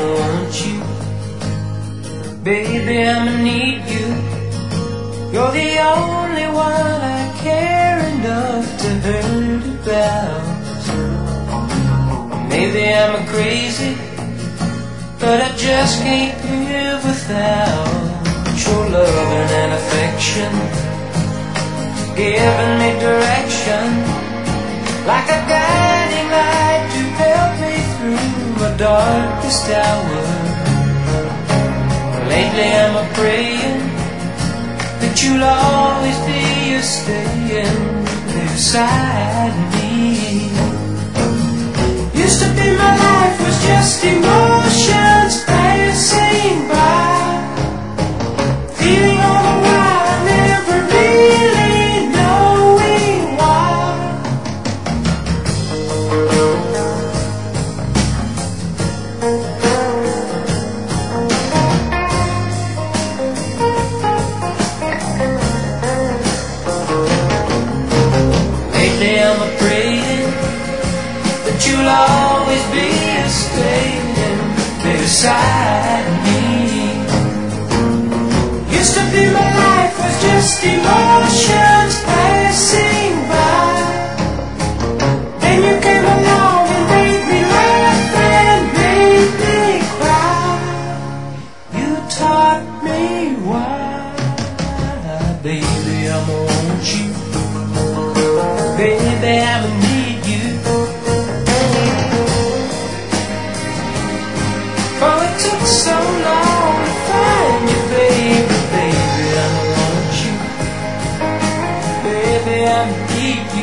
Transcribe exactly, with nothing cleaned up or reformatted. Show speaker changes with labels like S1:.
S1: want you. Baby, I'ma need you. You're the only one I care enough to hurt about. Maybe I'm crazy, but I just can't live without your loving and affection, giving me direction, like a guiding light to help me through my darkest hour. Lately I'm a praying that you'll always be a staying beside me. Used to be my life was just emotions passing by, feeling all the while, never really knowing why. Lately I'm a praying that you'll always be a staying beside me. Used to be my life was just emotions passing by. Then you came along and made me laugh and made me cry. You taught me why. Baby, I want you. Baby, I need you. Oh, it took so long to find you, baby. Baby, I want you. Baby, I need you.